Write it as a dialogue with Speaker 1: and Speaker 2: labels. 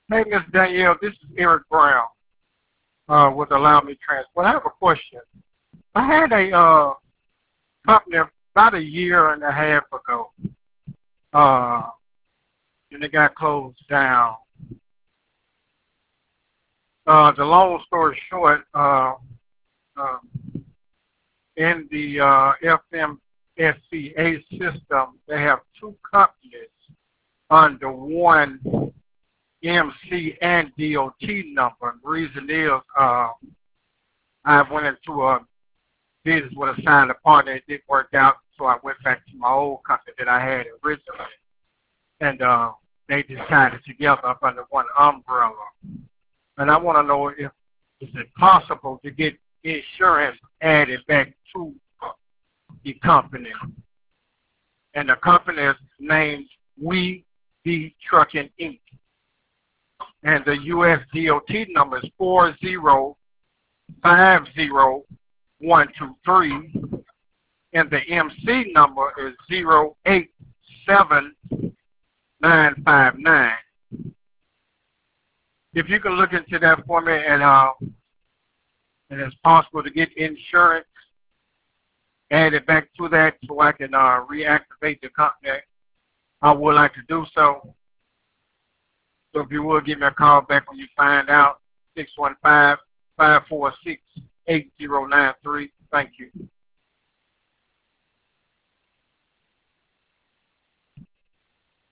Speaker 1: Hey, Miss Danielle, this is Eric Brown with Allow Me Transport. I have a question. I had a company about a year and a half ago, uh, and it got closed down. The long story short, uh, in the FMSCA system, they have two companies under one MC and DOT number. The reason is I went into a business with a signed partner. It didn't work out, so I went back to my old company that I had originally, and they decided together up under one umbrella. And I want to know if is it possible to get insurance added back to the company. And the company is named We Be Trucking Inc. And the US DOT number is 4050123, and the MC number is 087959. If you can look into that for me, and it's possible to get insurance added back to that so I can reactivate the company, I would like to do so. So if you will, give me a call back when you find out, 615-546-8093. Thank you.